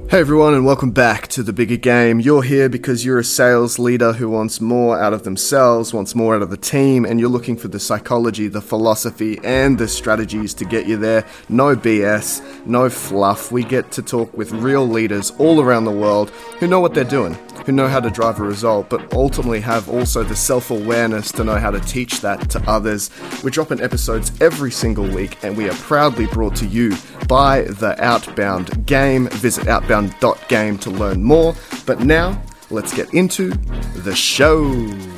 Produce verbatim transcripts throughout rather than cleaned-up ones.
Hey everyone, and welcome back to The Bigger Game. You're here because you're a sales leader who wants more out of themselves, wants more out of the team, and you're looking for the psychology, the philosophy, and the strategies to get you there. No B S, no fluff. We get to talk with real leaders all around the world who know what they're doing, who know how to drive a result, but ultimately have also the self-awareness to know how to teach that to others. We're dropping episodes every single week, and we are proudly brought to you by the Outbound Game. Visit outbound dot game to learn more. But now, let's get into the show.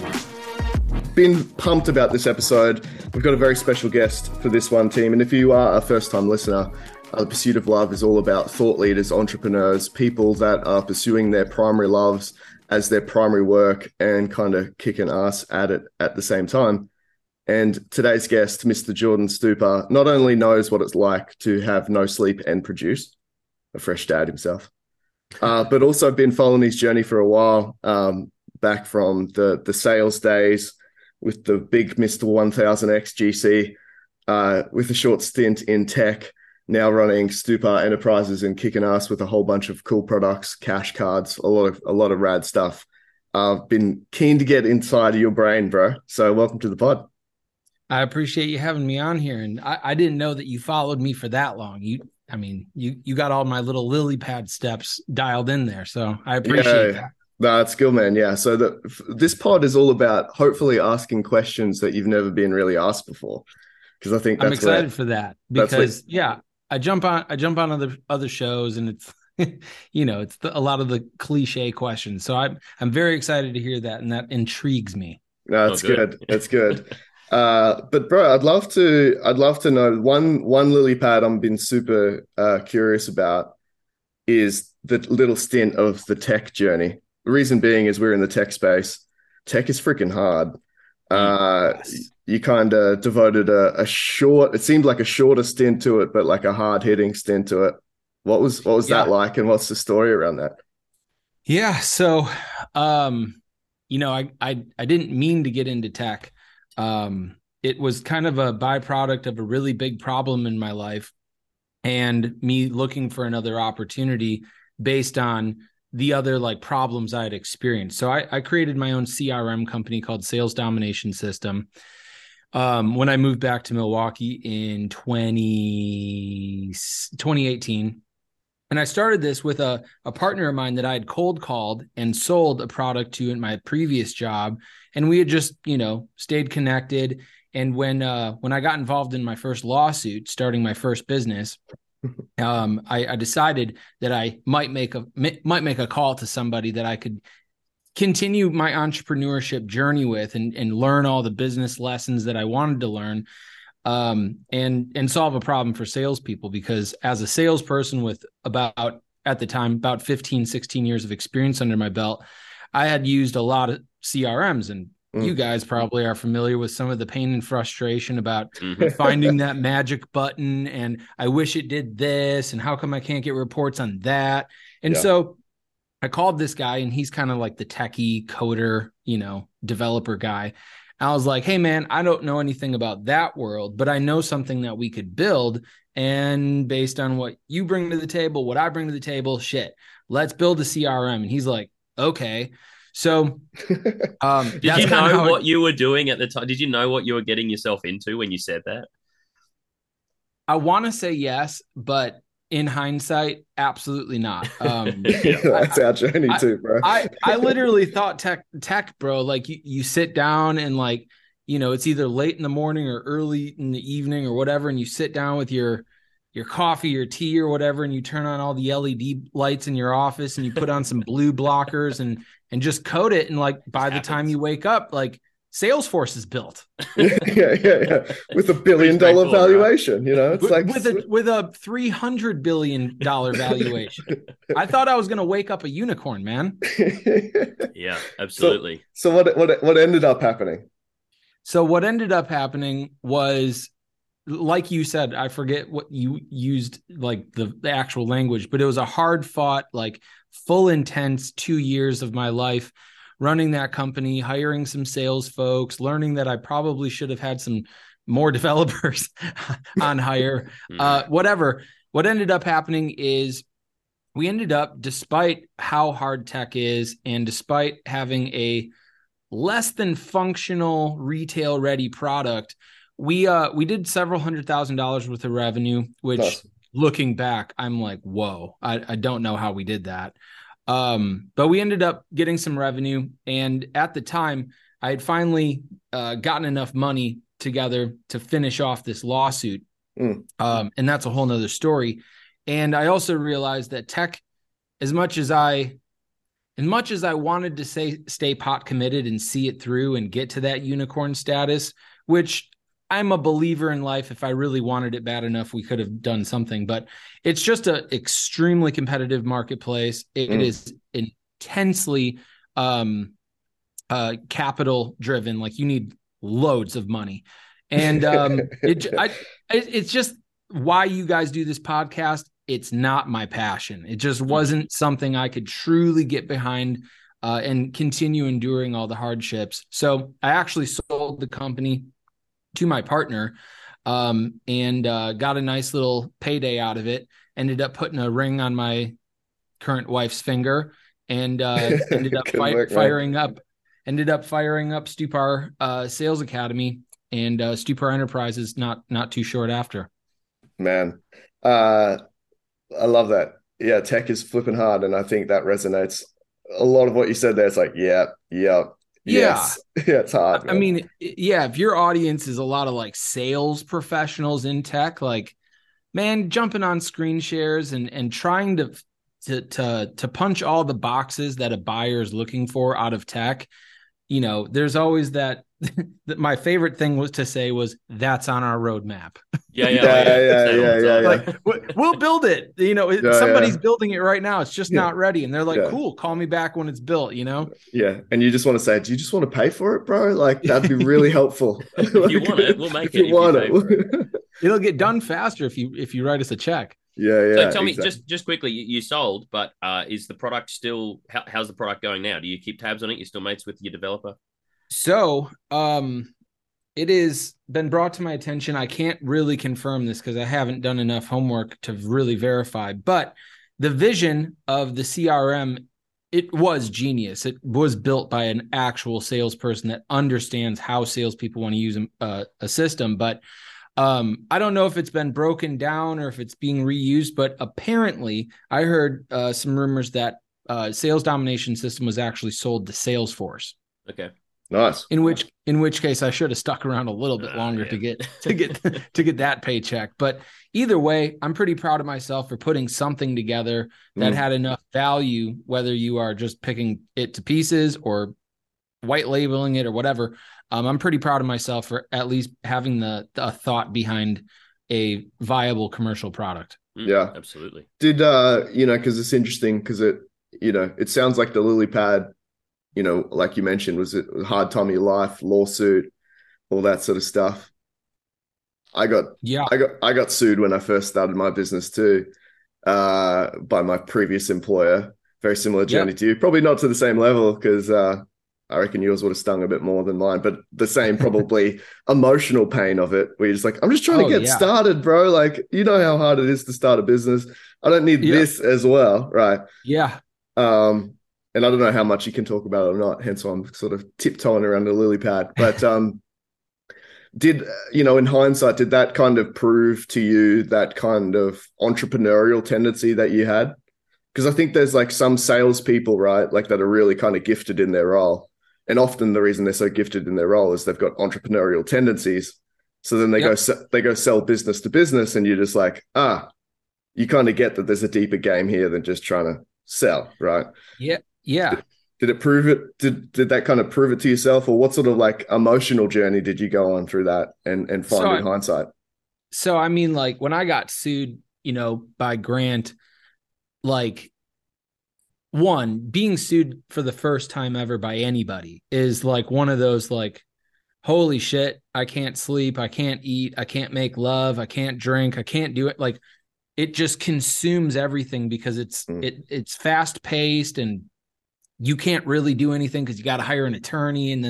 Been pumped about this episode. We've got a very special guest for this one, team. And if you are a first-time listener, uh, The Pursuit of Love is all about thought leaders, entrepreneurs, people that are pursuing their primary loves as their primary work and kind of kicking ass at it at the same time. And today's guest, Mister Jordan Stupar, not only knows what it's like to have no sleep and produce, a fresh dad himself, uh, but also been following his journey for a while, um, back from the the sales days with the big Mister one thousand X G C, uh, with a short stint in tech, now running Stupar Enterprises and kicking ass with a whole bunch of cool products, cash cards, a lot of a lot of rad stuff. I've uh, been keen to get inside of your brain, bro. So welcome to the pod. I appreciate you having me on here, and I, I didn't know that you followed me for that long. You. I mean, you, you got all my little lily pad steps dialed in there, so I appreciate yeah, that. No, that's good, man. Yeah, so the, this pod is all about hopefully asking questions that you've never been really asked before, because I think that's I'm excited where, for that because yeah, I jump on I jump on other other shows, and it's you know it's the, a lot of the cliche questions. So I'm I'm very excited to hear that, and that intrigues me. No, that's oh, good. good. That's good. Uh, but bro, I'd love to, I'd love to know one, one lily pad I'm been super uh, curious about is the little stint of the tech journey. The reason being is we're in the tech space. Tech is freaking hard. Uh, yes. You kind of devoted a, a short, it seemed like a shorter stint to it, but like a hard hitting stint to it. What was, what was yeah. that like? And what's the story around that? Yeah. So, um, you know, I, I, I didn't mean to get into tech. Um, it was kind of a byproduct of a really big problem in my life and me looking for another opportunity based on the other like problems I had experienced. So I, I created my own C R M company called Sales Domination System. Um, when I moved back to Milwaukee in twenty, twenty eighteen, and I started this with a, a partner of mine that I had cold called and sold a product to in my previous job. And we had just, you know, stayed connected. And when uh, when I got involved in my first lawsuit, starting my first business, um, I, I decided that I might make a might make a call to somebody that I could continue my entrepreneurship journey with and, and learn all the business lessons that I wanted to learn. Um, and, and solve a problem for salespeople, because as a salesperson with about, at the time, about fifteen, sixteen years of experience under my belt, I had used a lot of C R Ms, and mm. you guys probably are familiar with some of the pain and frustration about mm-hmm. finding that magic button. And I wish it did this. And how come I can't get reports on that? And yeah. so I called this guy, and he's kind of like the techie coder, you know, developer guy. I was like, hey, man, I don't know anything about that world, but I know something that we could build. And based on what you bring to the table, what I bring to the table, shit, let's build a C R M. And he's like, okay. So um, did you know what it, you were doing at the time? Did you know what you were getting yourself into when you said that? I want to say yes, but in hindsight, absolutely not. Um, That's I, our journey I, too, bro. I, I literally thought tech, tech, bro, like you, you sit down and like, you know, it's either late in the morning or early in the evening or whatever. And you sit down with your, your coffee, your tea or whatever, and you turn on all the L E D lights in your office and you put on some blue blockers and, and just code it. And like, by the happens. time you wake up, like, Salesforce is built. yeah, yeah, yeah. With a billion dollar valuation, you know, it's with, like with a with a three hundred billion dollar valuation. I thought I was going to wake up a unicorn, man. Yeah, absolutely. So, so what what what ended up happening? So what ended up happening was, like you said, I forget what you used, like the, the actual language, but it was a hard fought, like full intense two years of my life running that company, hiring some sales folks, learning that I probably should have had some more developers on hire, uh, whatever. What ended up happening is we ended up, despite how hard tech is, and despite having a less than functional retail ready product, we uh we did several hundred thousand dollars worth of revenue, which Nice. looking back, I'm like, whoa, I, I don't know how we did that. Um, but we ended up getting some revenue. And at the time, I had finally uh, gotten enough money together to finish off this lawsuit. Mm. Um, and that's a whole nother story. And I also realized that tech, as much as I, as much as I wanted to say, stay pot committed and see it through and get to that unicorn status, which I'm a believer in life. If I really wanted it bad enough, we could have done something, but it's just an extremely competitive marketplace. It, Mm. it is intensely um, uh, capital driven. Like you need loads of money. And um, it, I, it's just why you guys do this podcast. It's not my passion. It just wasn't something I could truly get behind uh, and continue enduring all the hardships. So I actually sold the company to my partner um, and uh, got a nice little payday out of it. Ended up putting a ring on my current wife's finger and uh, ended up fi- work, firing up, ended up firing up Stupar uh, Sales Academy and uh, Stupar Enterprises not, not too short after. Man, uh, I love that. Yeah, tech is flipping hard, and I think that resonates. A lot of what you said there, it's like, yeah, yeah, yes. Yeah. Yeah, it's hard, I man. mean, yeah, if your audience is a lot of like sales professionals in tech, like, man, jumping on screen shares and and trying to to to to punch all the boxes that a buyer is looking for out of tech, you know, there's always that. That my favorite thing was to say was that's on our roadmap. Yeah, yeah, Yeah, oh, yeah. yeah, Say it all yeah, the yeah, time. yeah. Like we'll build it. You know, Yeah, somebody's yeah. building it right now. It's just Yeah. not ready, and they're like, Yeah. "Cool, call me back when it's built." You know. Yeah, and you just want to say, do you just want to pay for it, bro? Like that'd be really helpful. If you want it, we'll make if it. you want if you pay it. for it. It'll get done faster if you if you write us a check. Yeah, yeah. So tell me, exactly. just just quickly, you, you sold, but uh, is the product still? How, how's the product going now? Do you keep tabs on it? You still mates with your developer? So, um, it has been brought to my attention. I can't really confirm this because I haven't done enough homework to really verify, but the vision of the C R M, it was genius. It was built by an actual salesperson that understands how salespeople want to use a, a system. But um, I don't know if it's been broken down or if it's being reused, but apparently I heard uh, some rumors that uh, Sales Domination System was actually sold to Salesforce. Okay. Nice. In which, in which case, I should have stuck around a little bit longer uh, yeah. to get to get to get that paycheck. But either way, I'm pretty proud of myself for putting something together that Mm. had enough value. Whether you are just picking it to pieces or white labeling it or whatever, um, I'm pretty proud of myself for at least having the, the thought behind a viable commercial product. Mm, Yeah. absolutely. Did uh, you know, because it's interesting because it, you know, it sounds like the lily pad, you know, like you mentioned, was it a hard time of your life, lawsuit, all that sort of stuff. I got, Yeah, I got, I got sued when I first started my business too, uh, by my previous employer. Very similar journey Yep. to you, probably not to the same level because uh, I reckon yours would have stung a bit more than mine, but the same probably emotional pain of it. Where you're just like, I'm just trying Oh, to get yeah. started, bro. Like, you know how hard it is to start a business. I don't need Yeah. this as well, right? yeah. Um, and I don't know how much you can talk about it or not. Hence, why I'm sort of tiptoeing around the lily pad. But um, did you know, in hindsight, did that kind of prove to you that kind of entrepreneurial tendency that you had? Because I think there's like some salespeople, right, like that are really kind of gifted in their role, and often the reason they're so gifted in their role is they've got entrepreneurial tendencies. So then they Yep. go se- they go sell business to business, and you're just like, ah, you kind of get that there's a deeper game here than just trying to sell, right? Yeah. Yeah. Did it prove it? Did did that kind of prove it to yourself, or what sort of like emotional journey did you go on through that and and find So in I- hindsight? So, I mean, like when I got sued, you know, by Grant, like one, being sued for the first time ever by anybody is like one of those like, holy shit, I can't sleep, I can't eat, I can't make love, I can't drink, I can't do it. Like it just consumes everything because it's Mm. it it's fast paced and you can't really do anything because you got to hire an attorney and then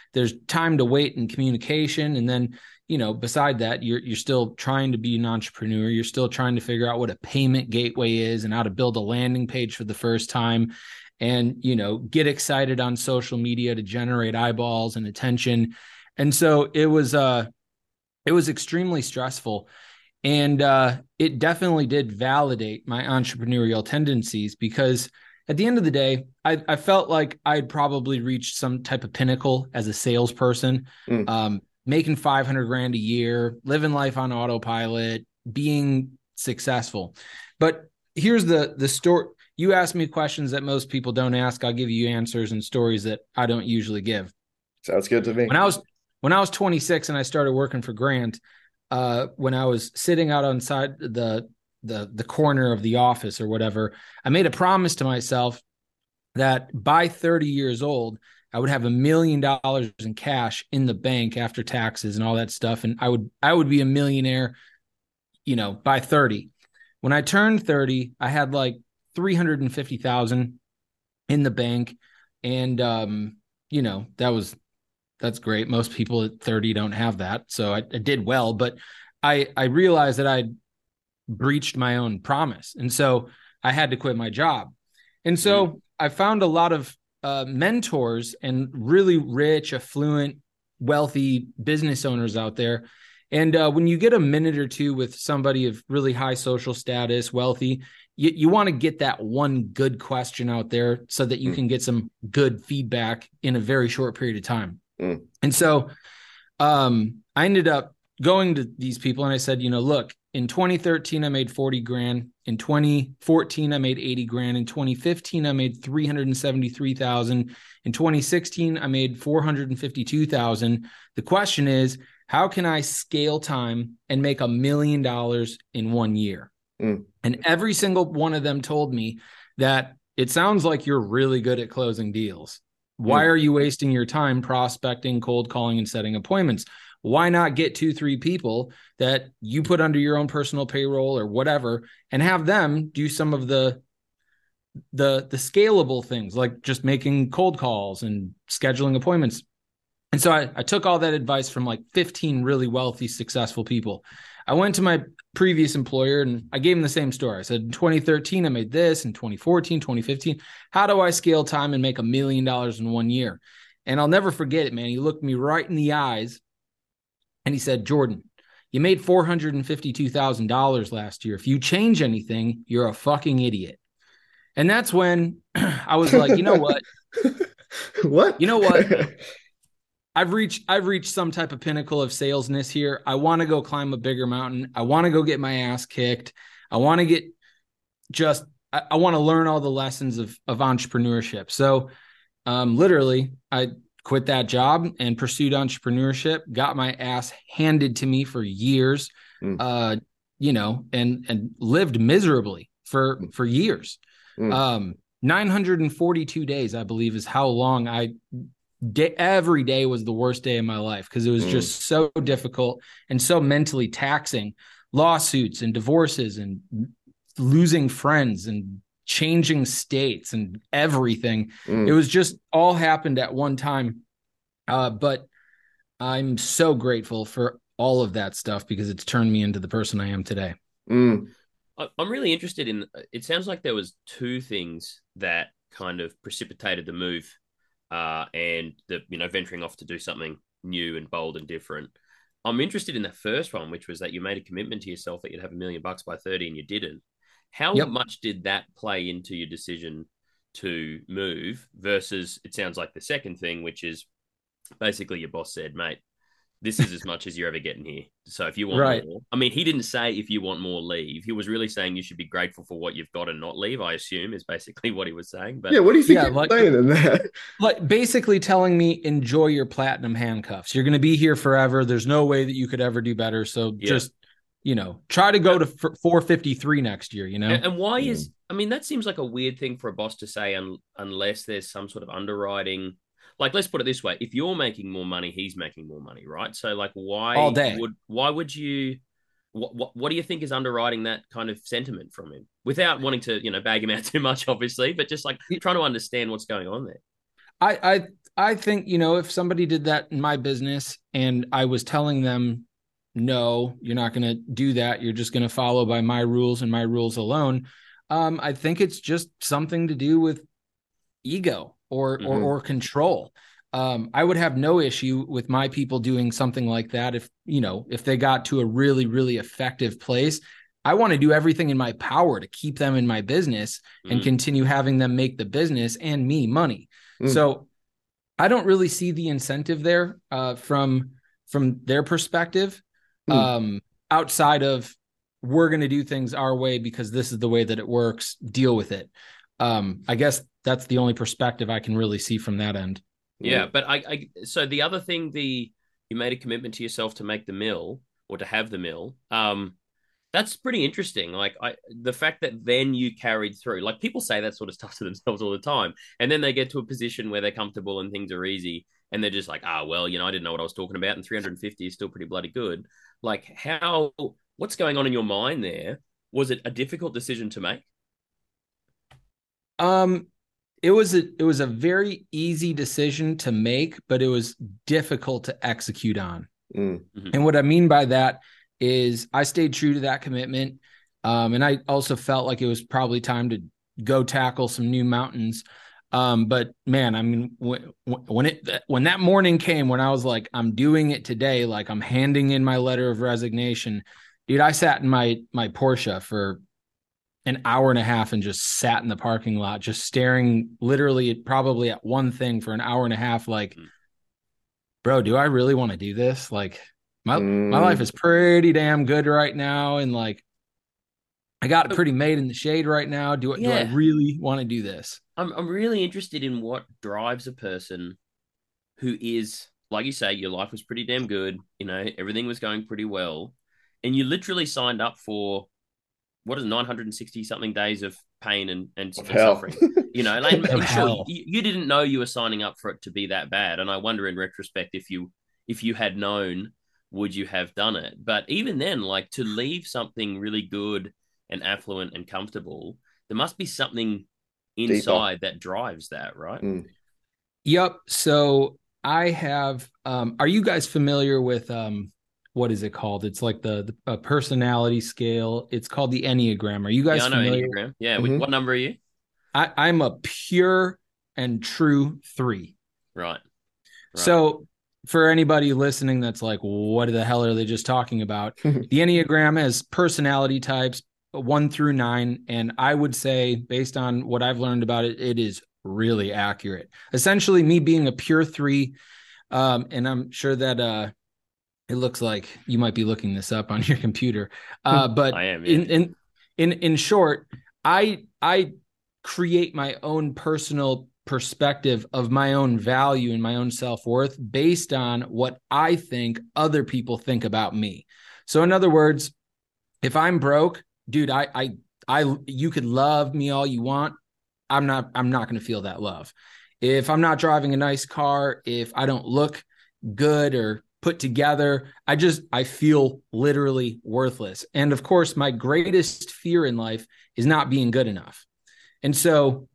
there's time to wait in communication. And then, you know, beside that, you're, you're still trying to be an entrepreneur. You're still trying to figure out what a payment gateway is and how to build a landing page for the first time, and, you know, get excited on social media to generate eyeballs and attention. And so it was, uh, it was extremely stressful. And uh, it definitely did validate my entrepreneurial tendencies, because at the end of the day, I, I felt like I'd probably reached some type of pinnacle as a salesperson, mm. um, making five hundred grand a year, living life on autopilot, being successful. But here's the, the story. You ask me questions that most people don't ask. I'll give you answers and stories that I don't usually give. Sounds good to me. When I was when I was twenty-six and I started working for Grant, uh, when I was sitting out on side the the the corner of the office or whatever, I made a promise to myself that by thirty years old, I would have a million dollars in cash in the bank after taxes and all that stuff, and I would I would be a millionaire, you know, by thirty. When I turned thirty, I had like three hundred fifty thousand in the bank. And, um, you know, that was, that's great. Most people at thirty don't have that. So I, I did well, but I, I realized that I'd breached my own promise. And so I had to quit my job. And so mm. I found a lot of uh, mentors and really rich, affluent, wealthy business owners out there. And uh, when you get a minute or two with somebody of really high social status, wealthy, you, you want to get that one good question out there so that you mm. can get some good feedback in a very short period of time. Mm. And so um, I ended up going to these people and I said, you know, look, in twenty thirteen, I made forty grand. In twenty fourteen, I made eighty grand. In twenty fifteen, I made three hundred seventy-three thousand. In twenty sixteen, I made four hundred fifty-two thousand. The question is, how can I scale time and make a million dollars in one year? Mm. And every single one of them told me that it sounds like you're really good at closing deals. Why mm. are you wasting your time prospecting, cold calling, and setting appointments? Why not get two, three people that you put under your own personal payroll or whatever and have them do some of the the the scalable things, like just making cold calls and scheduling appointments? And so I, I took all that advice from like fifteen really wealthy, successful people. I went to my previous employer and I gave him the same story. I said, in twenty thirteen, I made this. In twenty fourteen, twenty fifteen, how do I scale time and make a million dollars in one year? And I'll never forget it, man. He looked me right in the eyes and he said, Jordan, you made four hundred fifty-two thousand dollars last year. If you change anything, you're a fucking idiot. And that's when I was like, you know what? What? You know what? I've reached I've reached some type of pinnacle of salesness here. I want to go climb a bigger mountain. I want to go get my ass kicked. I want to get just I, I want to learn all the lessons of of entrepreneurship. So um, literally, I quit that job and pursued entrepreneurship. Got my ass handed to me for years, mm. uh, you know, and and lived miserably for for years. Mm. Um, nine hundred forty-two days, I believe, is how long I. Day, every day was the worst day of my life because it was mm. just so difficult and so mentally taxing. Lawsuits and divorces and losing friends and changing states and everything. Mm. It was just all happened at one time. Uh, but I'm so grateful for all of that stuff because it's turned me into the person I am today. Mm. I'm really interested in, it sounds like there was two things that kind of precipitated the move. Uh, and the you know venturing off to do something new and bold and different. I'm interested in the first one, which was that you made a commitment to yourself that you'd have a million bucks by thirty, and you didn't. How yep. much did that play into your decision to move? Versus, it sounds like the second thing, which is basically your boss said, "Mate, this is as much as you're ever getting here. So if you want right. more," I mean, he didn't say if you want more, leave. He was really saying you should be grateful for what you've got and not leave, I assume, is basically what he was saying. But yeah, what do you think yeah, you're like, saying in that? Like basically telling me, enjoy your platinum handcuffs. You're going to be here forever. There's no way that you could ever do better. So yeah. just, you know, try to go to four fifty-three next year, you know? And, and why mm. is, I mean, that seems like a weird thing for a boss to say un, unless there's some sort of underwriting. Like, let's put it this way. If you're making more money, he's making more money, right? So, like, why all day. would why would you what, what what do you think is underwriting that kind of sentiment from him? Without wanting to, you know, bag him out too much, obviously, but just like trying to understand what's going on there. I I I think, you know, if somebody did that in my business and I was telling them, no, you're not going to do that, you're just going to follow by my rules and my rules alone. Um, I think it's just something to do with ego or, Mm-hmm. or, or control. Um, I would have no issue with my people doing something like that. If, you know, if they got to a really, really effective place, I want to do everything in my power to keep them in my business Mm. and continue having them make the business and me money. Mm. So I don't really see the incentive there uh, from, from their perspective. Mm. Um, outside of we're going to do things our way because this is the way that it works, deal with it. Um, I guess that's the only perspective I can really see from that end. Yeah, but I, I so the other thing, the you made a commitment to yourself to make the mill or to have the mill. Um, that's pretty interesting. Like I, the fact that then you carried through. Like people say that sort of stuff to themselves all the time, and then they get to a position where they're comfortable and things are easy, and they're just like, ah, well, you know, I didn't know what I was talking about, and three hundred fifty is still pretty bloody good. Like how? What's going on in your mind there? Was it a difficult decision to make? Um, it was a it was a very easy decision to make, but it was difficult to execute on. Mm. Mm-hmm. And what I mean by that is I stayed true to that commitment. Um, and I also felt like it was probably time to go tackle some new mountains. Um, but man, I mean, when, when it, when that morning came, when I was like, I'm doing it today, like I'm handing in my letter of resignation, dude, I sat in my, my Porsche for an hour and a half and just sat in the parking lot, just staring literally probably at one thing for an hour and a half. Like, mm. bro, do I really want to do this? Like my, mm. my life is pretty damn good right now. And like, I got it pretty made in the shade right now. Do, yeah. do I really want to do this? I'm I'm really interested in what drives a person who is, like you say, your life was pretty damn good. You know, everything was going pretty well. And you literally signed up for, what is nine hundred sixty something days of pain and, and, and suffering. You know, like, and sure, you, you didn't know you were signing up for it to be that bad. And I wonder in retrospect, if you if you had known, would you have done it? But even then, like to leave something really good and affluent and comfortable, there must be something inside Deeper. that drives that, right? Mm. Yep. So I have, um, are you guys familiar with, um, what is it called? It's like the, the uh, personality scale. It's called the Enneagram. Are you guys yeah, I know familiar? Enneagram. Yeah. Mm-hmm. What number are you? I, I'm a pure and true three. Right. right. So for anybody listening, that's like, what the hell are they just talking about? The Enneagram has personality types, one through nine. And I would say, based on what I've learned about it, it is really accurate. Essentially, me being a pure three, um, and I'm sure that uh, it looks like you might be looking this up on your computer. Uh, but I am, yeah. in, in in in short, I I create my own personal perspective of my own value and my own self-worth based on what I think other people think about me. So in other words, if I'm broke, dude, I, I, I, you could love me all you want. I'm not, I'm not going to feel that love. If I'm not driving a nice car, if I don't look good or put together, I just, I feel literally worthless. And of course, my greatest fear in life is not being good enough. And so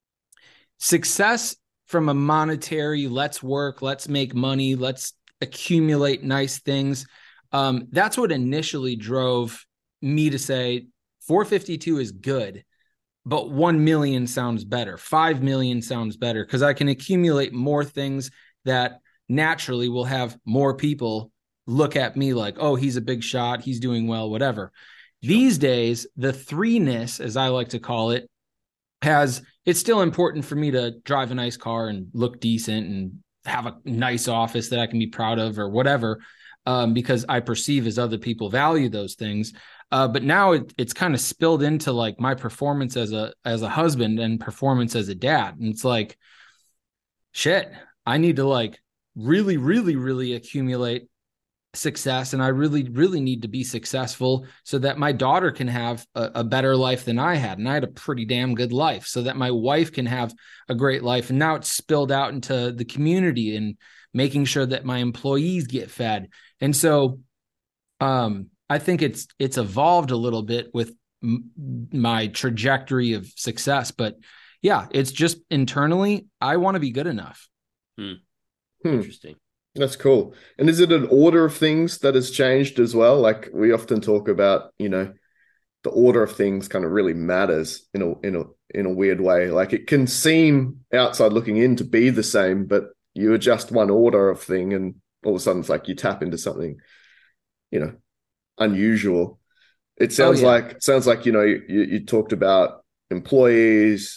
success from a monetary, let's work, let's make money, let's accumulate nice things. Um, that's what initially drove me to say four fifty-two is good, but one million sounds better. five million sounds better because I can accumulate more things that naturally will have more people look at me like, oh, he's a big shot. He's doing well, whatever. Sure. These days, the threeness, as I like to call it, has, it's still important for me to drive a nice car and look decent and have a nice office that I can be proud of or whatever, um, because I perceive as other people value those things. Uh, but now it, it's kind of spilled into like my performance as a as a husband and performance as a dad. And it's like, shit, I need to like really, really, really accumulate success. And I really, really need to be successful so that my daughter can have a, a better life than I had. And I had a pretty damn good life so that my wife can have a great life. And now it's spilled out into the community and making sure that my employees get fed. And so, um, I think it's it's evolved a little bit with m- my trajectory of success, but yeah, it's just internally, I want to be good enough. Hmm. Hmm. Interesting. That's cool. And is it an order of things that has changed as well? Like we often talk about, you know, the order of things kind of really matters in a in a in a weird way. Like it can seem outside looking in to be the same, but you adjust one order of thing and all of a sudden it's like you tap into something, you know, unusual. It Oh sounds yeah. like sounds like, you know, you, you talked about employees,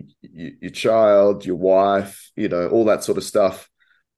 y- your child, your wife, you know, all that sort of stuff.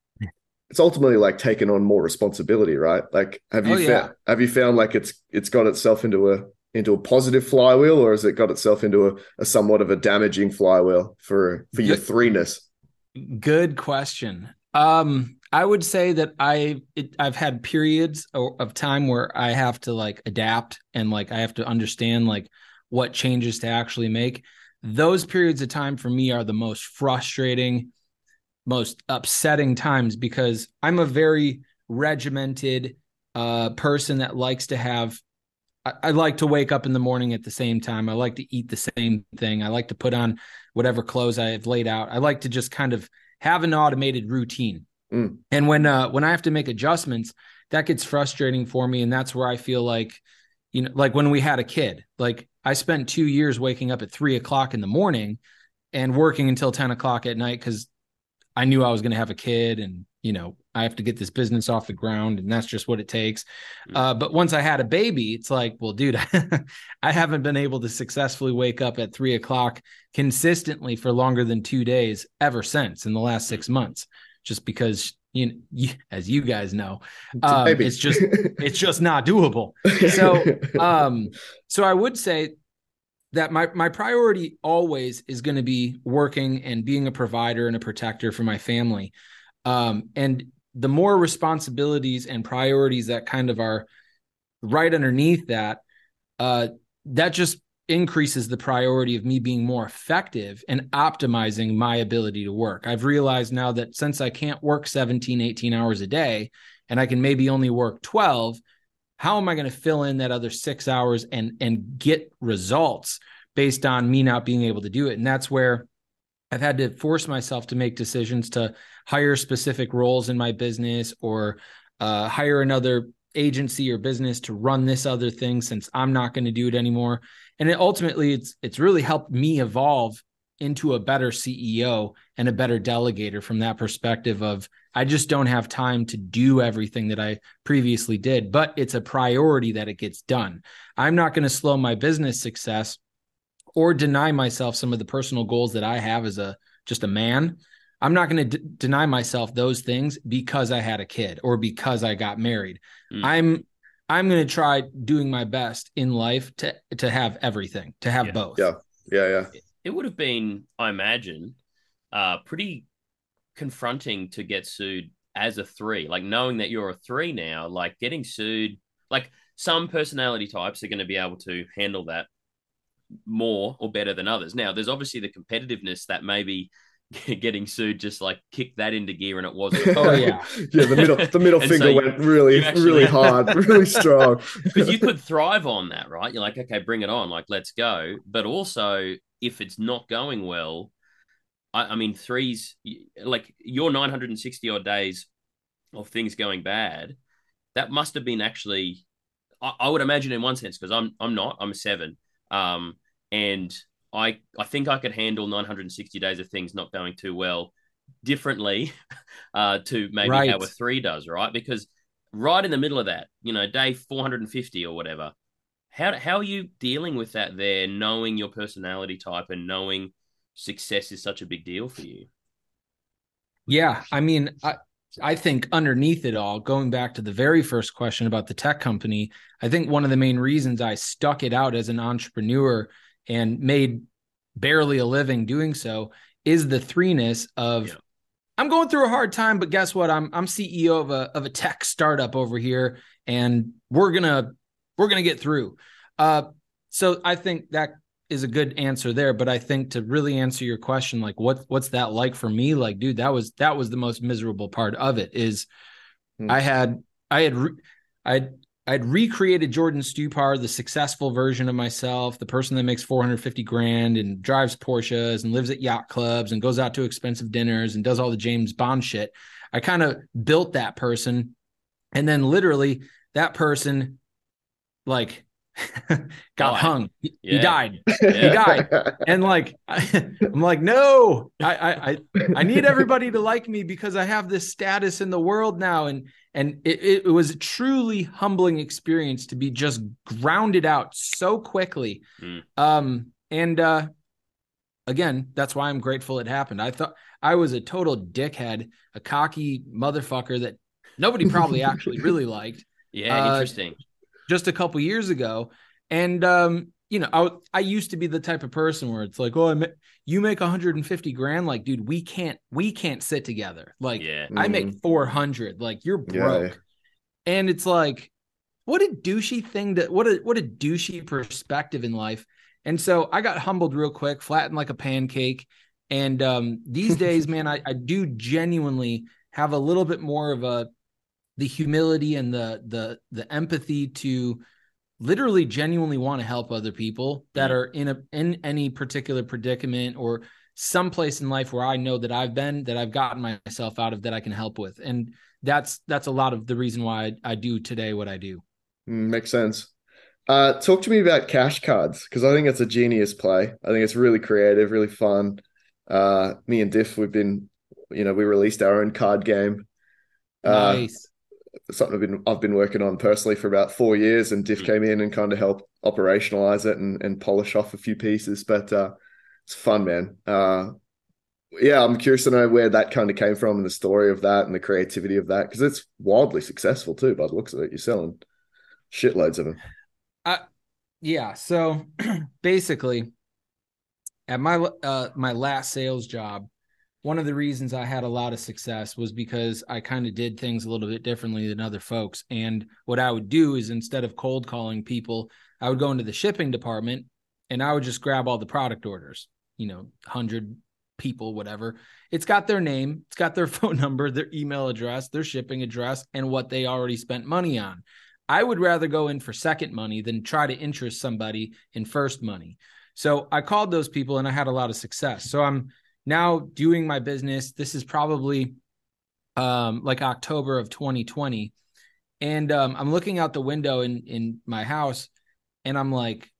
It's ultimately like taking on more responsibility, right? Like, have Oh you yeah. found have you found like it's it's got itself into a into a positive flywheel, or has it got itself into a, a somewhat of a damaging flywheel for for your Good threeness? good question. Um, I would say that I it, I've had periods of, of time where I have to like adapt and like I have to understand like what changes to actually make. Those periods of time for me are the most frustrating, most upsetting times because I'm a very regimented uh, person that likes to have. I, I like to wake up in the morning at the same time. I like to eat the same thing. I like to put on whatever clothes I have laid out. I like to just kind of have an automated routine. Mm, And when uh, when I have to make adjustments, that gets frustrating for me. And that's where I feel like, you know, like when we had a kid, like I spent two years waking up at three o'clock in the morning and working until ten o'clock at night because I knew I was going to have a kid and, you know, I have to get this business off the ground and that's just what it takes. Hmm. Uh, but once I had a baby, it's like, well, dude, I haven't been able to successfully wake up at three o'clock consistently for longer than two days ever since in the last Hmm. six months, just because, you know, you, as you guys know, it's a um, baby. it's just, it's just not doable. So, um, so I would say that my my priority always is going to be working and being a provider and a protector for my family. Um, and the more responsibilities and priorities that kind of are right underneath that, uh, that just increases the priority of me being more effective and optimizing my ability to work. I've realized now that since I can't work seventeen, eighteen hours a day, and I can maybe only work twelve, how am I going to fill in that other six hours and and get results based on me not being able to do it? And that's where I've had to force myself to make decisions to hire specific roles in my business or uh, hire another agency or business to run this other thing since I'm not going to do it anymore. And it ultimately, it's it's really helped me evolve into a better C E O and a better delegator from that perspective of I just don't have time to do everything that I previously did, but it's a priority that it gets done. I'm not going to slow my business success or deny myself some of the personal goals that I have as a just a man. I'm not going to d- deny myself those things because I had a kid or because I got married. Hmm. I'm I'm going to try doing my best in life to to have everything, to have Yeah. both. Yeah, yeah, yeah. It, it would have been, I imagine, uh, pretty confronting to get sued as a three. Like knowing that you're a three now, like getting sued, like some personality types are going to be able to handle that more or better than others. Now, there's obviously the competitiveness that maybe getting sued just like kicked that into gear and it wasn't a Oh problem. yeah. Yeah, the middle the middle And so finger you, went really, you really actually, hard, really strong. because you could thrive on that, right? You're like, okay, bring it on, like let's go. But also, if it's not going well, I, I mean, threes, like your nine hundred sixty odd days of things going bad, that must have been actually, I, I would imagine in one sense, because I'm I'm not, I'm a seven. Um, and I I think I could handle nine hundred sixty days of things not going too well differently uh, to maybe how Right. a three does, right? Because right in the middle of that, you know, day four hundred fifty or whatever, how how are you dealing with that there, knowing your personality type and knowing success is such a big deal for you? Yeah, I mean, I, I think underneath it all, going back to the very first question about the tech company, I think one of the main reasons I stuck it out as an entrepreneur and made barely a living doing so is the threeness of Yeah. I'm going through a hard time, but guess what? I'm I'm C E O of a of a tech startup over here, and we're gonna we're gonna get through. Uh, so I think that is a good answer there. But I think to really answer your question, like what what's that like for me? Like, dude, that was that was the most miserable part of it. Is Hmm. I had I had I I'd recreated Jordan Stupar, the successful version of myself, the person that makes four hundred fifty grand and drives Porsches and lives at yacht clubs and goes out to expensive dinners and does all the James Bond shit. I kind of built that person. And then literally that person like got Died. hung. He, Yeah. he died. Yeah. He died. And like, I, I'm like, no, I, I, I, I need everybody to like me because I have this status in the world now. And, and it, it was a truly humbling experience to be just grounded out so quickly. Mm. Um, and, uh, again, that's why I'm grateful it happened. I thought I was a total dickhead, a cocky motherfucker that nobody probably actually really liked. Yeah, Uh, interesting. just a couple years ago. And, um, you know, I, I used to be the type of person where it's like, oh, I ma- you make one hundred fifty grand. Like, dude, we can't, we can't sit together. Like Yeah. I make four hundred, like you're Yeah. broke. And it's like, what a douchey thing to, what a, what a douchey perspective in life. And so I got humbled real quick, flattened like a pancake. And, um, these days, man, I, I do genuinely have a little bit more of a, the humility and the the the empathy to literally genuinely want to help other people that Mm. are in a in any particular predicament or someplace in life where I know that I've been, that I've gotten myself out of, that I can help with. And that's that's a lot of the reason why I, I do today what I do. Mm, makes sense. Uh, talk to me about cash cards, because I think it's a genius play. I think it's really creative, really fun. Uh, me and Diff, we've been, you know, we released our own card game. Uh, Nice. something I've been I've been working on personally for about four years, and Diff Mm. came in and kind of helped operationalize it and, and polish off a few pieces. But uh, it's fun, man. Uh, yeah, I'm curious to know where that kind of came from and the story of that and the creativity of that, because it's wildly successful too. By the looks of it, you're selling shitloads of them. Uh, yeah. So basically, at my uh, my last sales job, one of the reasons I had a lot of success was because I kind of did things a little bit differently than other folks. And what I would do is, instead of cold calling people, I would go into the shipping department and I would just grab all the product orders, you know, one hundred people, whatever. It's got their name, it's got their phone number, their email address, their shipping address, and what they already spent money on. I would rather go in for second money than try to interest somebody in first money. So I called those people and I had a lot of success. So I'm now doing my business. This is probably um, like October of twenty twenty. And um, I'm looking out the window in, in my house and I'm like,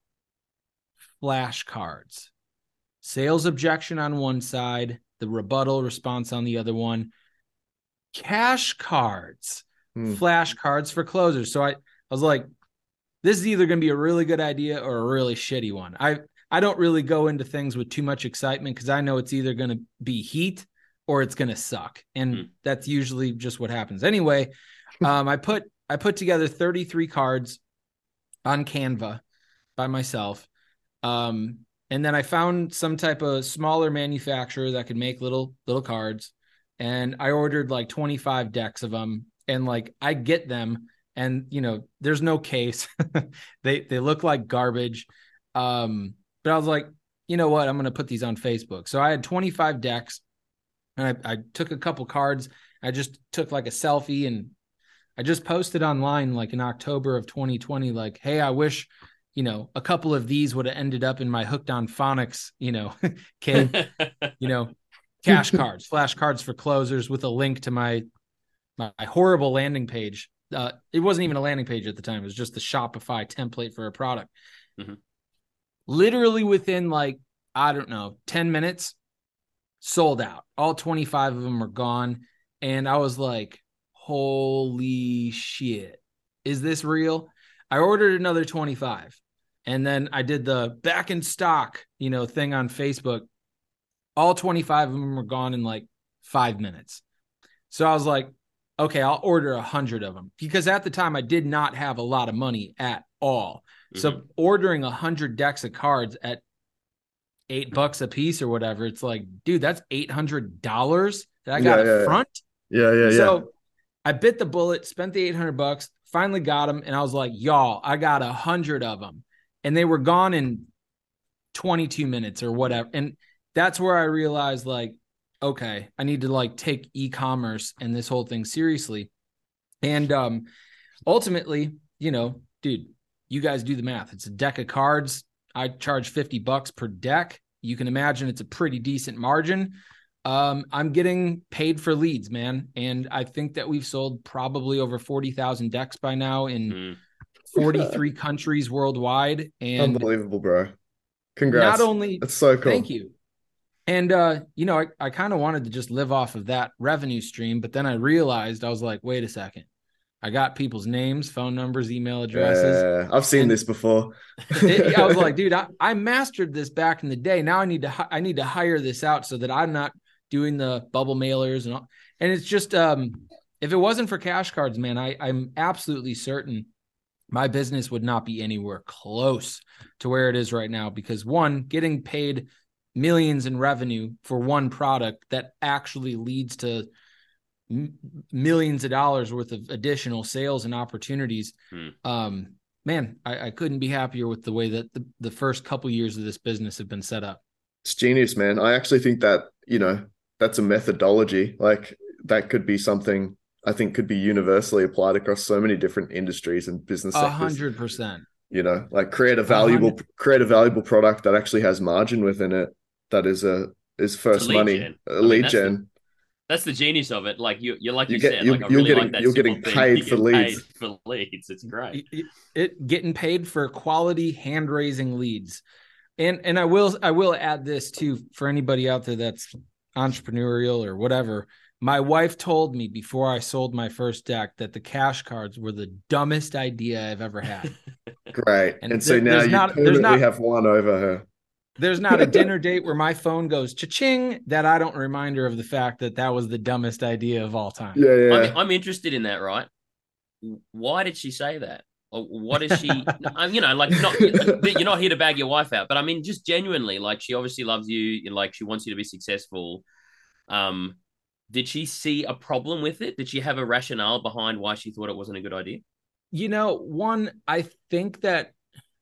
flashcards, sales objection on one side, the rebuttal response on the other one, cash cards, Hmm. flashcards for closers. So I, I was like, this is either going to be a really good idea or a really shitty one. I, I don't really go into things with too much excitement because I know it's either going to be heat or it's going to suck. And Mm. that's usually just what happens. Anyway, um, I put I put together thirty-three cards on Canva by myself. Um, and then I found some type of smaller manufacturer that could make little little cards. And I ordered like twenty-five decks of them. And like I get them and, you know, there's no case. they they look like garbage. Um, but I was like, you know what? I'm going to put these on Facebook. So I had twenty-five decks and I, I took a couple cards. I just took like a selfie and I just posted online like in October of twenty twenty, like, hey, I wish, you know, a couple of these would have ended up in my Hooked on Phonics, you know, kit, you know, cash cards, flash cards for closers with a link to my, my horrible landing page. Uh, it wasn't even a landing page at the time. It was just the Shopify template for a product. Mm-hmm. Literally within like, I don't know, ten minutes, sold out. All twenty-five of them were gone. And I was like, holy shit, is this real? I ordered another twenty-five. And then I did the back in stock, you know, thing on Facebook. All twenty-five of them were gone in like five minutes. So I was like, okay, I'll order a hundred of them, because at the time I did not have a lot of money at all. Mm-hmm. So ordering a hundred decks of cards at eight bucks a piece or whatever, it's like, dude, that's eight hundred dollars that I got Yeah, up yeah, front. Yeah, yeah, yeah. So I bit the bullet, spent the eight hundred bucks, finally got them. And I was like, y'all, I got a hundred of them. And they were gone in twenty-two minutes or whatever. And that's where I realized, like, okay, I need to like take e-commerce and this whole thing seriously. And um, ultimately, you know, dude, you guys do the math. It's a deck of cards. I charge fifty bucks per deck. You can imagine it's a pretty decent margin. Um, I'm getting paid for leads, man. And I think that we've sold probably over forty thousand decks by now in Mm. forty-three countries worldwide. And Unbelievable, bro. not Congrats. only, That's so cool. thank you. And, uh, you know, I, I kind of wanted to just live off of that revenue stream, but then I realized, I was like, wait a second. I got people's names, phone numbers, email addresses. Yeah, I've seen And this before. it, I was like, dude, I, I mastered this back in the day. Now I need to, I need to hire this out so that I'm not doing the bubble mailers and all. And it's just, um, if it wasn't for Cash Cards, man, I, I'm absolutely certain my business would not be anywhere close to where it is right now, because one, getting paid millions in revenue for one product that actually leads to m- millions of dollars worth of additional sales and opportunities. Hmm. Um, man, I, I couldn't be happier with the way that the, the first couple years of this business have been set up. It's genius, man. I actually think that, you know, that's a methodology. Like that could be something I think could be universally applied across so many different industries and business A sectors. hundred percent. You know, like create a valuable, create a valuable product that actually has margin within it. That is a is first lead money, gen. a I mean, lead that's gen. the- That's the genius of it. Like you, you're like you, You get said. you Like I you're really getting like that. you're simple getting thing. paid You for get leads. paid for leads. It's great. It, it getting paid for quality hand raising leads. And and I will I will add this too for anybody out there that's entrepreneurial or whatever. My wife told me before I sold my first deck that the Cash Cards were the dumbest idea I've ever had. Great. And, And so there, now there's you not there's permanently not have one over her. there's not a dinner date where my phone goes cha-ching that I don't remind her of the fact that that was the dumbest idea of all time. Yeah, yeah. I'm I'm interested in that. Right? Why did she say that? Or what is she? I'm, you know, like not you're not here to bag your wife out, but I mean, just genuinely, like she obviously loves you, and like she wants you to be successful. Um, did she see a problem with it? Did she have a rationale behind why she thought it wasn't a good idea? You know, one, I think that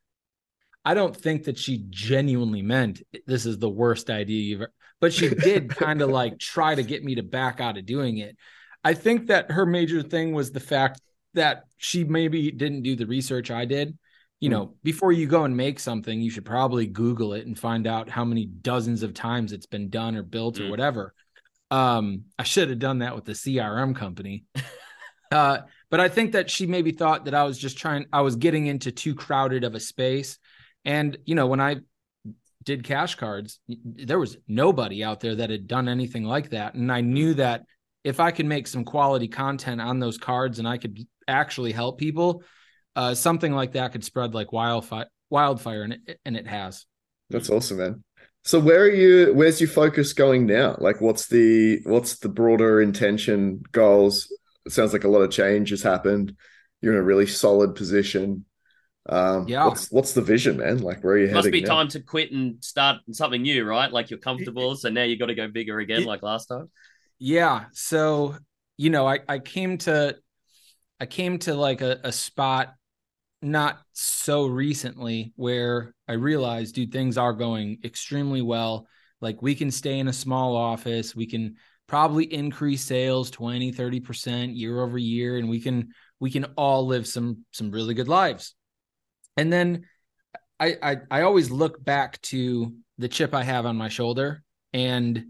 I don't think that she genuinely meant this is the worst idea you've ever, but she did kind of like try to get me to back out of doing it. I think that her major thing was the fact that she maybe didn't do the research I did. You know, mm. before you go and make something, you should probably Google it and find out how many dozens of times it's been done or built mm. or whatever. Um, I should have done that with the C R M company. uh, but I think that she maybe thought that I was just trying, I was getting into too crowded of a space. And, you know, when I did Cash Cards, there was nobody out there that had done anything like that. And I knew that if I could make some quality content on those cards and I could actually help people, uh, something like that could spread like wildfire, wildfire, and it, and it has. That's awesome, man. So where are you, where's your focus going now? Like what's the, what's the broader intention, goals? It sounds like a lot of change has happened. You're in a really solid position. Um, yeah. What's, what's the vision, man? Like where are you heading? Must be now? time to quit and start something new, right? Like you're comfortable. So now you got to go bigger again, it, like last time. Yeah. So, you know, I, I came to, I came to like a, a spot not so recently where I realized, dude, things are going extremely well. Like we can stay in a small office. We can probably increase sales twenty, thirty percent year over year. And we can, we can all live some, some really good lives. And then I, I, I always look back to the chip I have on my shoulder, and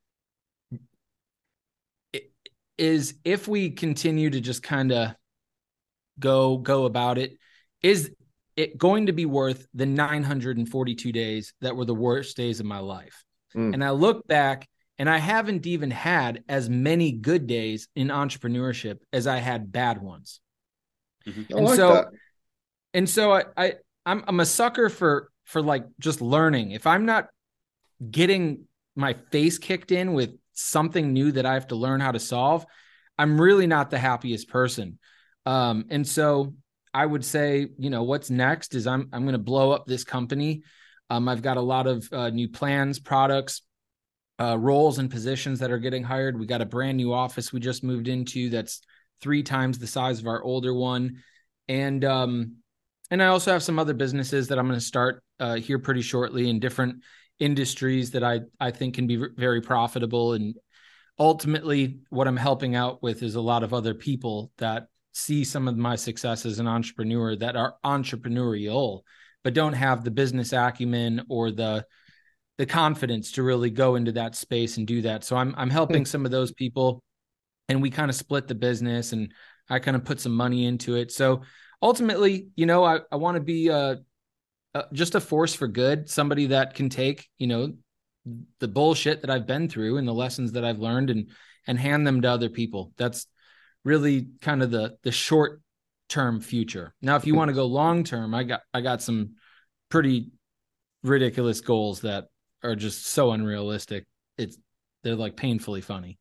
it is if we continue to just kind of go, go about it, is it going to be worth the nine hundred forty-two days that were the worst days of my life? Mm. And I look back and I haven't even had as many good days in entrepreneurship as I had bad ones. Mm-hmm. I and like so, that. And so I, I I'm I'm a sucker for for like just learning. If I'm not getting my face kicked in with something new that I have to learn how to solve, I'm really not the happiest person. Um, and so I would say, you know, what's next is I'm I'm going to blow up this company. Um, I've got a lot of uh, new plans, products, uh, roles, and positions that are getting hired. We got a brand new office we just moved into that's three times the size of our older one, and um, and I also have some other businesses that I'm going to start uh, here pretty shortly in different industries that I I think can be very profitable. And ultimately, what I'm helping out with is a lot of other people that see some of my success as an entrepreneur that are entrepreneurial, but don't have the business acumen or the the confidence to really go into that space and do that. So I'm I'm helping some of those people, and we kind of split the business, and I kind of put some money into it. So ultimately, you know, I, I want to be uh, uh, just a force for good, somebody that can take, you know, the bullshit that I've been through and the lessons that I've learned and and hand them to other people. That's really kind of the the short term future. Now, if you want to go long term, I got I got some pretty ridiculous goals that are just so unrealistic. It's they're like painfully funny.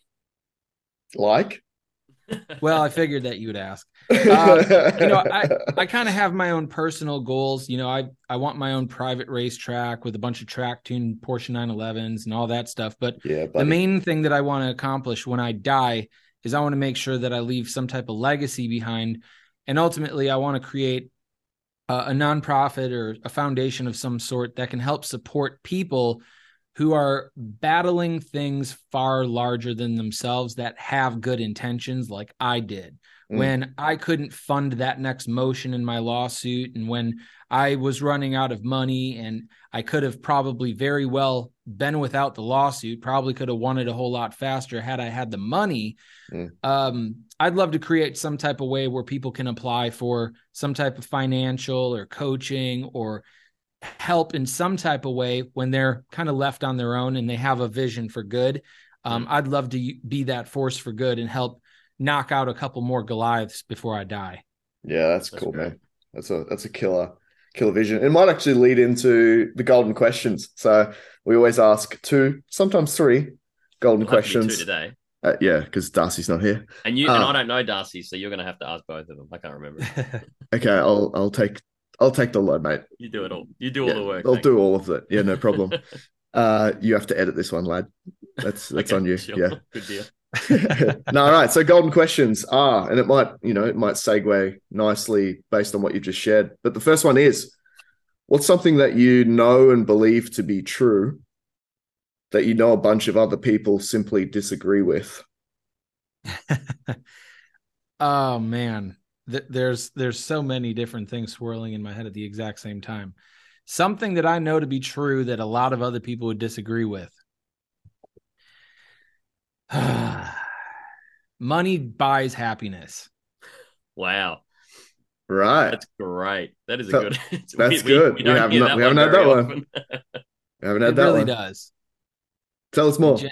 Like? Well, I figured that you would ask. Um, you know, I, I kind of have my own personal goals. You know, I, I want my own private racetrack with a bunch of track tuned Porsche nine elevens and all that stuff. But yeah, the main thing that I want to accomplish when I die is I want to make sure that I leave some type of legacy behind. And ultimately, I want to create a, a nonprofit or a foundation of some sort that can help support people who are battling things far larger than themselves that have good intentions like I did. Mm. When I couldn't fund that next motion in my lawsuit, and when I was running out of money, and I could have probably very well been without the lawsuit, probably could have won it a whole lot faster had I had the money. Mm. Um, I'd love to create some type of way where people can apply for some type of financial or coaching or help in some type of way when they're kind of left on their own and they have a vision for good. Um, mm. I'd love to be that force for good and help knock out a couple more Goliaths before I die. Yeah, that's, that's cool, great. man. That's a that's a killer killer vision. It might actually lead into the golden questions. So we always ask two, sometimes three golden we'll questions two today. Uh, yeah, because Darcy's not here. And you uh, and I don't know Darcy, so you're going to have to ask both of them. I can't remember. Okay, I'll I'll take I'll take the load, mate. You do it all. You do all yeah, the work. I'll do all of it. Yeah, no problem. uh, you have to edit this one, lad. That's that's okay, on you. Sure. Yeah, good deal. No, all right. So golden questions are, and it might you know it might segue nicely based on what you just shared. But the first one is, what's something that you know and believe to be true that you know a bunch of other people simply disagree with? Oh man, Th- there's there's so many different things swirling in my head at the exact same time. Something that I know to be true that a lot of other people would disagree with. Money buys happiness. Wow. Right. That's great. That is a so, good. That's we, good. We, we, we haven't, that we haven't had that often. one. We haven't had it that really one. does. Tell us more.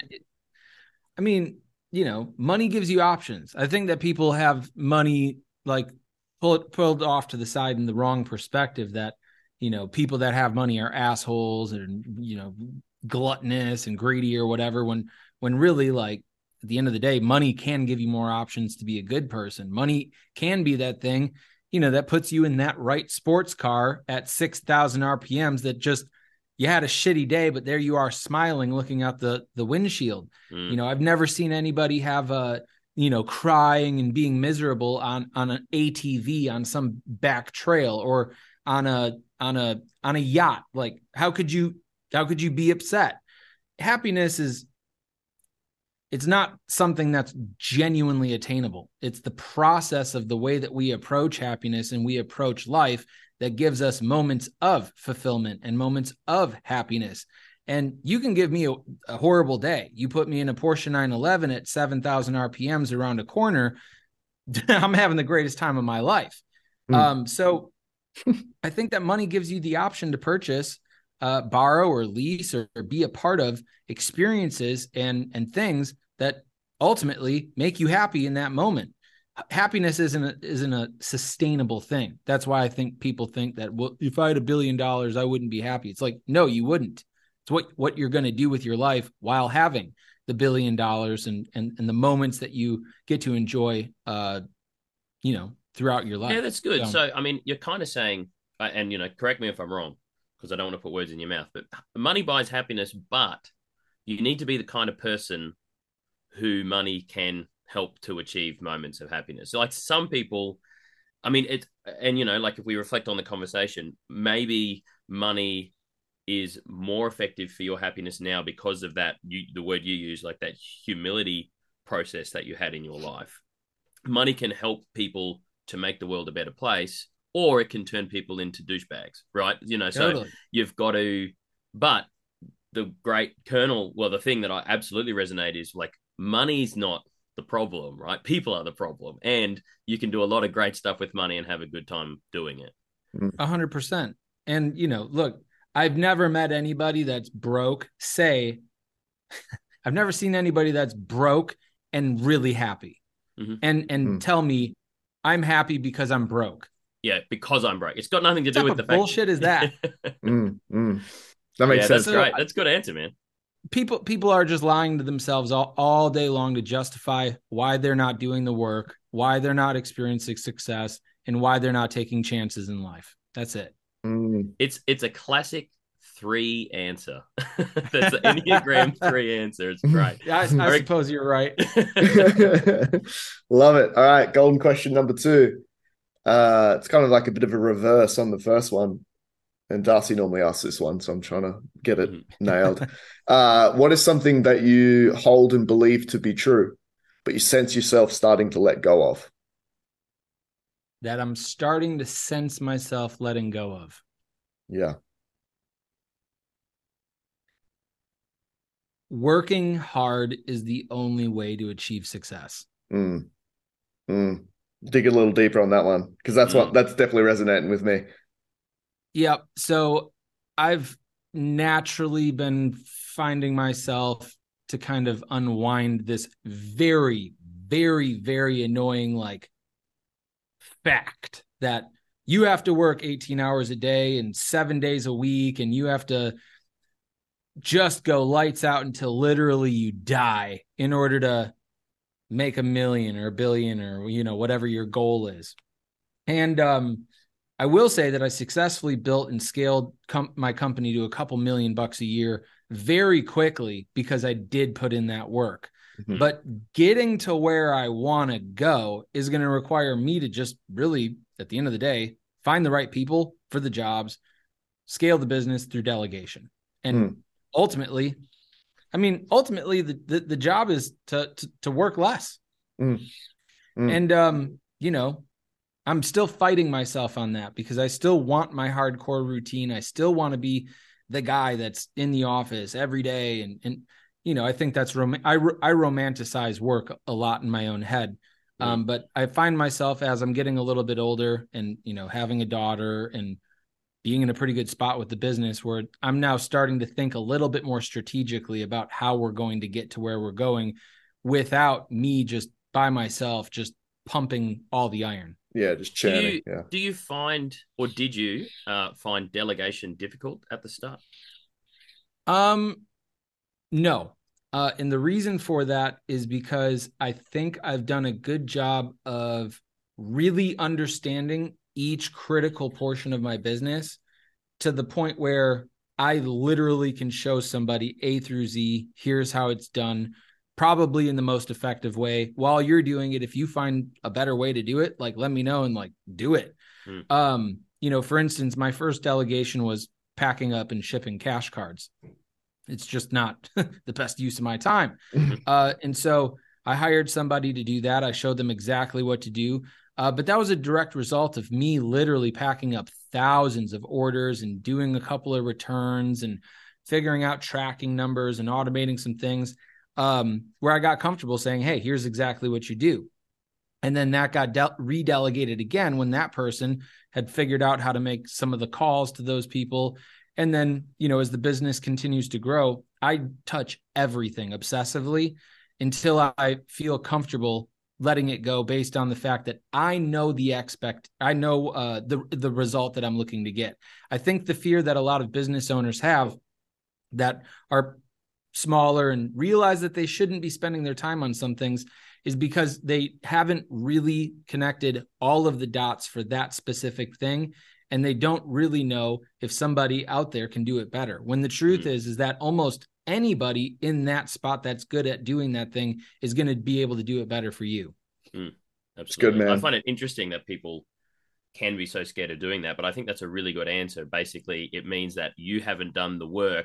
I mean, you know, money gives you options. I think that people have money like pulled pulled off to the side in the wrong perspective, that, you know, people that have money are assholes and, you know, gluttonous and greedy or whatever, when when really, like, at the end of the day, money can give you more options to be a good person. Money can be that thing, you know, that puts you in that right sports car at six thousand R P Ms that just, you had a shitty day, but there you are smiling, looking out the, the windshield. Mm. You know, I've never seen anybody have a, you know, crying and being miserable on, on an A T V on some back trail or on a, on a, on a yacht. Like, how could you, how could you be upset? Happiness is, it's not something that's genuinely attainable. It's the process of the way that we approach happiness and we approach life that gives us moments of fulfillment and moments of happiness. And you can give me a, a horrible day. You put me in a Porsche nine eleven at seven thousand R P Ms around a corner, I'm having the greatest time of my life. Mm. Um, so I think that money gives you the option to purchase, uh, borrow or lease or, or be a part of experiences and, and things that ultimately make you happy in that moment. Happiness isn't a, isn't a sustainable thing. That's why I think people think that, well, if I had a billion dollars, I wouldn't be happy. It's like, no, you wouldn't. It's what, what you're going to do with your life while having the billion dollars and, and, and the moments that you get to enjoy, uh, you know, throughout your life. Yeah, that's good. So, so I mean, you're kind of saying, uh, and, you know, correct me if I'm wrong, because I don't want to put words in your mouth, but money buys happiness, but you need to be the kind of person who money can help to achieve moments of happiness. So, like, some people, I mean, it, and, you know, like, if we reflect on the conversation, maybe money is more effective for your happiness now because of that, you, the word you use, like that humility process that you had in your life. money can help people to make the world a better place, or it can turn people into douchebags, right? You know, so Totally. you've got to, but the great kernel, well, the thing that I absolutely resonate is like money's not the problem, right? People are the problem. And you can do a lot of great stuff with money and have a good time doing it. A hundred percent. And, you know, look, I've never met anybody that's broke say, I've never seen anybody that's broke and really happy mm-hmm. and, and mm. tell me I'm happy because I'm broke. Yeah. Because I'm broke. It's got nothing to what do with the fact. Bullshit is that? mm, mm. That makes yeah, sense. That's great. That's a good answer, man. People, people are just lying to themselves all, all day long to justify why they're not doing the work, why they're not experiencing success, and why they're not taking chances in life. That's it. Mm. It's it's a classic three answer. That's the Enneagram three answer. It's great. I, I, I suppose you're right. Love it. All right, golden question number two. Uh, it's kind of like a bit of a reverse on the first one. And Darcy normally asks this one, so I'm trying to get it mm-hmm. nailed. Uh, what is something that you hold and believe to be true, but you sense yourself starting to let go of? That I'm starting to sense myself letting go of. Yeah. Working hard is the only way to achieve success. Mm. Mm. Dig a little deeper on that one, because that's mm. what that's definitely resonating with me. Yep. So I've naturally been finding myself to kind of unwind this very, very, very annoying, like, fact that you have to work eighteen hours a day and seven days a week, and you have to just go lights out until literally you die in order to make a million or a billion or, you know, whatever your goal is. And, um, I will say that I successfully built and scaled com- my company to a couple million bucks a year very quickly because I did put in that work. Mm-hmm. But getting to where I want to go is going to require me to just really, at the end of the day, find the right people for the jobs, scale the business through delegation. And mm. ultimately, I mean, ultimately the, the, the job is to, to, to work less. Mm. Mm. And, um, you know, I'm still fighting myself on that because I still want my hardcore routine. I still want to be the guy that's in the office every day. And, and you know, I think that's, rom- I, I romanticize work a lot in my own head. Mm. Um, but I find myself as I'm getting a little bit older and, you know, having a daughter and being in a pretty good spot with the business where I'm now starting to think a little bit more strategically about how we're going to get to where we're going without me just by myself, just pumping all the iron. Yeah, just churning. Do you, yeah. do you find, or did you uh, find delegation difficult at the start? Um, no. Uh, and the reason for that is because I think I've done a good job of really understanding each critical portion of my business to the point where I literally can show somebody A through Z, here's how it's done, probably in the most effective way. While you're doing it, if you find a better way to do it, like, let me know and like do it. Mm. Um, you know, for instance, my first delegation was packing up and shipping cash cards. It's just not the best use of my time. uh, and so I hired somebody to do that. I showed them exactly what to do. Uh, but that was a direct result of me literally packing up thousands of orders and doing a couple of returns and figuring out tracking numbers and automating some things. Um, where I got comfortable saying, hey, here's exactly what you do. And then that got de- redelegated again when that person had figured out how to make some of the calls to those people. And then, you know, as the business continues to grow, I touch everything obsessively until I feel comfortable letting it go based on the fact that I know the expect, I know uh, the, the result that I'm looking to get. I think the fear that a lot of business owners have that are smaller and realize that they shouldn't be spending their time on some things is because they haven't really connected all of the dots for that specific thing. And they don't really know if somebody out there can do it better. When the truth mm-hmm. is, is that almost anybody in that spot that's good at doing that thing is going to be able to do it better for you. Mm, absolutely. It's good, man. I find it interesting that people can be so scared of doing that, but I think that's a really good answer. Basically, it means that you haven't done the work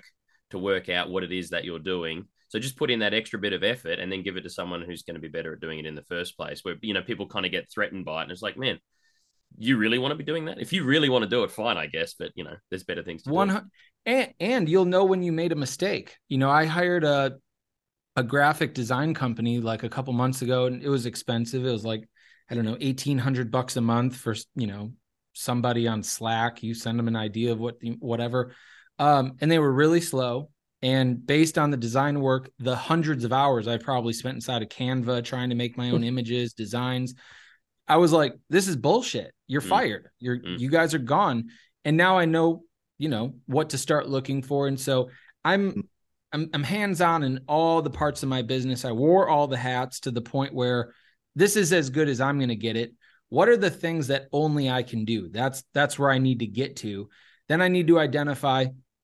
to work out what it is that you're doing. So just put in that extra bit of effort and then give it to someone who's going to be better at doing it in the first place, where, you know, people kind of get threatened by it. And it's like, man, you really want to be doing that? If you really want to do it, fine, I guess. But, you know, there's better things to One, do. and, and you'll know when you made a mistake. You know, I hired a, a graphic design company like a couple months ago, and it was expensive. It was like, I don't know, eighteen hundred bucks a month for, you know, somebody on Slack. You send them an idea of what, whatever. Um, and they were really slow. And based on the design work, the hundreds of hours I probably spent inside of Canva trying to make my own images, designs, I was like, this is bullshit. You're Mm. fired. You're, Mm. you guys are gone. And now I know, you know, what to start looking for. And so I'm, I'm, I'm hands-on in all the parts of my business. I wore all the hats to the point where this is as good as I'm going to get it. What are the things that only I can do? That's, that's where I need to get to. Then I need to identify,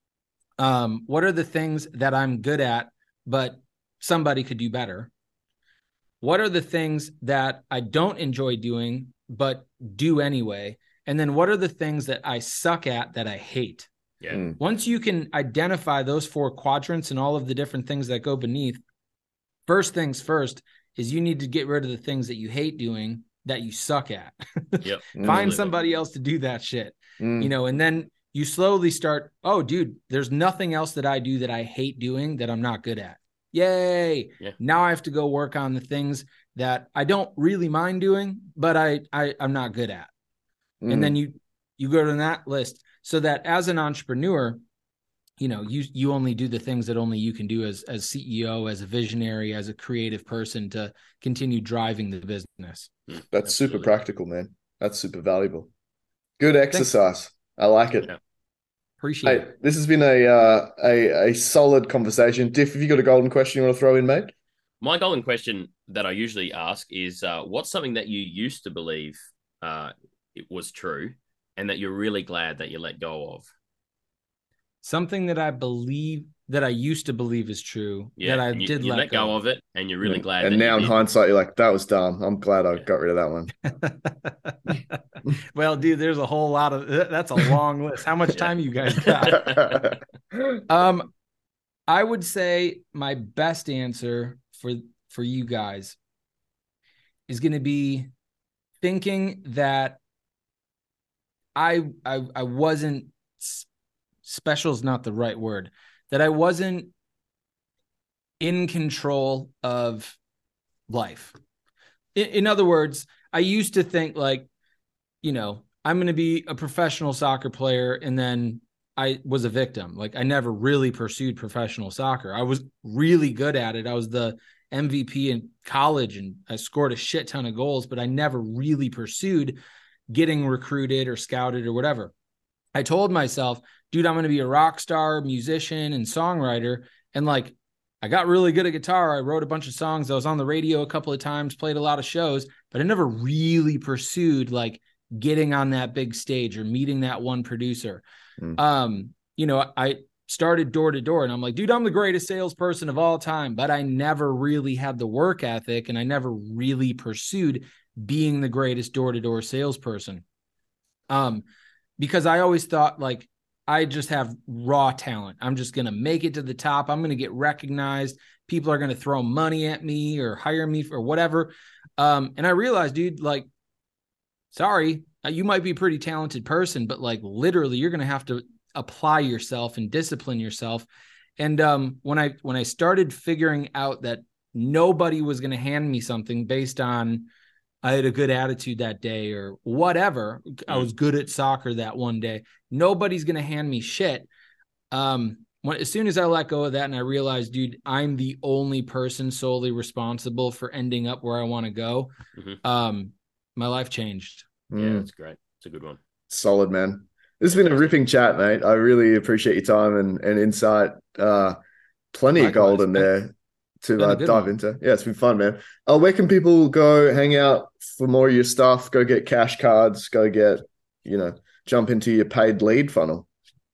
um, what are the things that I'm good at, but somebody could do better? What are the things that I don't enjoy doing, but do anyway? And then what are the things that I suck at that I hate? Yeah. Mm. Once you can identify those four quadrants and all of the different things that go beneath, first things first is you need to get rid of the things that you hate doing that you suck at. Yep. Find Absolutely. somebody else to do that shit, Mm. you know, and then you slowly start, oh, dude, there's nothing else that I do that I hate doing that I'm not good at. Yay. Yeah. Now I have to go work on the things that I don't really mind doing, but I, I I'm not good at. Mm. And then you, you go to that list so that as an entrepreneur, you know, you, you only do the things that only you can do as, as C E O, as a visionary, as a creative person to continue driving the business. Mm. That's super Absolutely. practical, man. That's super valuable. Good exercise. I like it. Yeah. Appreciate Hey, it. this has been a uh, a a solid conversation. Diff, have you got a golden question you want to throw in, mate? My golden question that I usually ask is, uh, what's something that you used to believe uh, it was true and that you're really glad that you let go of? Something that I believe that I used to believe is true Yeah, that I and you, did you let, let go of it, and you're really And- glad. And that now you in did. hindsight, you're like, that was dumb. I'm glad I Yeah. got rid of that one. Well, dude, there's a whole lot of, that's a long list. How much Yeah. time you guys got? Um, I would say my best answer for, for you guys is going to be thinking that I, I, I wasn't special is not the right word, that I wasn't in control of life. In, in other words, I used to think like, you know, I'm going to be a professional soccer player. And then I was a victim. Like I never really pursued professional soccer. I was really good at it. I was the M V P in college and I scored a shit ton of goals, but I never really pursued getting recruited or scouted or whatever. I told myself, dude, I'm going to be a rock star, musician, and songwriter. And like, I got really good at guitar. I wrote a bunch of songs. I was on the radio a couple of times, played a lot of shows, but I never really pursued like getting on that big stage or meeting that one producer. Mm. Um, you know, I started door to door and I'm like, dude, I'm the greatest salesperson of all time, but I never really had the work ethic and I never really pursued being the greatest door to door salesperson. Um, because I always thought like, I just have raw talent. I'm just going to make it to the top. I'm going to get recognized. People are going to throw money at me or hire me for whatever. Um, and I realized, dude, like, sorry, you might be a pretty talented person, but like literally you're going to have to apply yourself and discipline yourself. And um, when I, when I started figuring out that nobody was going to hand me something based on I had a good attitude that day or whatever. Mm. I was good at soccer that one day. Nobody's going to hand me shit. Um, when, as soon as I let go of that and I realized, dude, I'm the only person solely responsible for ending up where I want to go. Mm-hmm. Um, my life changed. Yeah, Mm. that's great. It's a good one. Solid, man. This has been a ripping chat, mate. I really appreciate your time and, and insight. Uh, plenty Likewise. of gold in there to uh, dive one. into. Yeah, it's been fun, man. Uh, where can people go hang out for more of your stuff? Go get cash cards, go get, you know, jump into your paid lead funnel.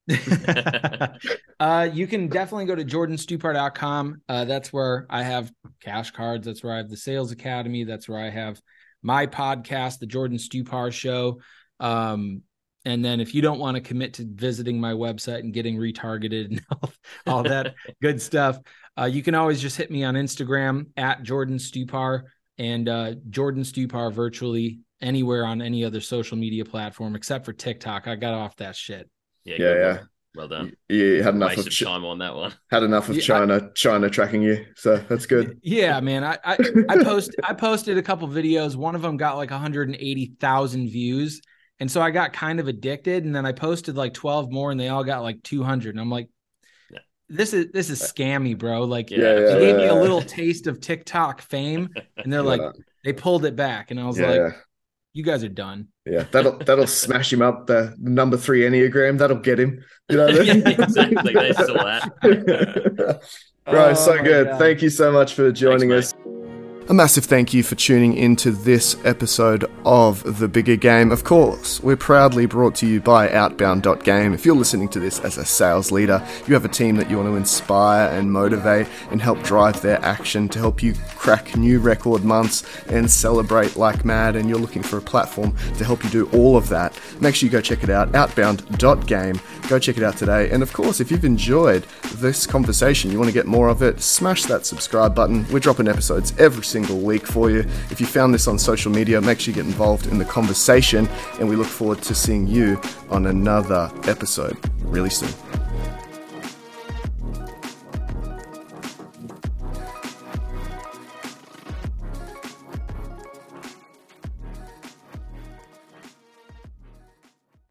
uh, you can definitely go to jordan stupar dot com. Uh, that's where I have cash cards. That's where I have the Sales Academy. That's where I have my podcast, The Jordan Stupar Show. Um, And then if you don't want to commit to visiting my website and getting retargeted and all, all that good stuff, uh, you can always just hit me on Instagram at Jordan Stupar and uh, Jordan Stupar virtually anywhere on any other social media platform except for TikTok. I got off that shit. Yeah, yeah, yeah. Well done. You, you had enough Waste of ch- time on that one. Had enough of Yeah, China, I, China tracking you. So that's good. Yeah, man. I I, I post I posted a couple videos. One of them got like one hundred eighty thousand views, and so I got kind of addicted. And then I posted like twelve more, and they all got like two hundred. And I'm like, yeah. this is this is scammy, bro. Like, Yeah, yeah, they gave yeah, me a yeah. little taste of TikTok fame, and they're like, Yeah. they pulled it back, and I was Yeah, like, yeah. you guys are done. Yeah, that'll that'll smash him up. The number three Enneagram, that'll get him. You know, Yeah, exactly. They saw that. Bro, Oh, so my good. God. Thank you so much for joining Thanks, us. A massive thank you for tuning into this episode of The Bigger Game. Of course, we're proudly brought to you by Outbound dot game. If you're listening to this as a sales leader, you have a team that you want to inspire and motivate and help drive their action to help you crack new record months and celebrate like mad, and you're looking for a platform to help you do all of that, make sure you go check it out, Outbound dot game. Go check it out today. And of course, if you've enjoyed this conversation, you want to get more of it, smash that subscribe button. We're dropping episodes every single week for you. If you found this on social media, make sure you get involved in the conversation, and we look forward to seeing you on another episode really soon.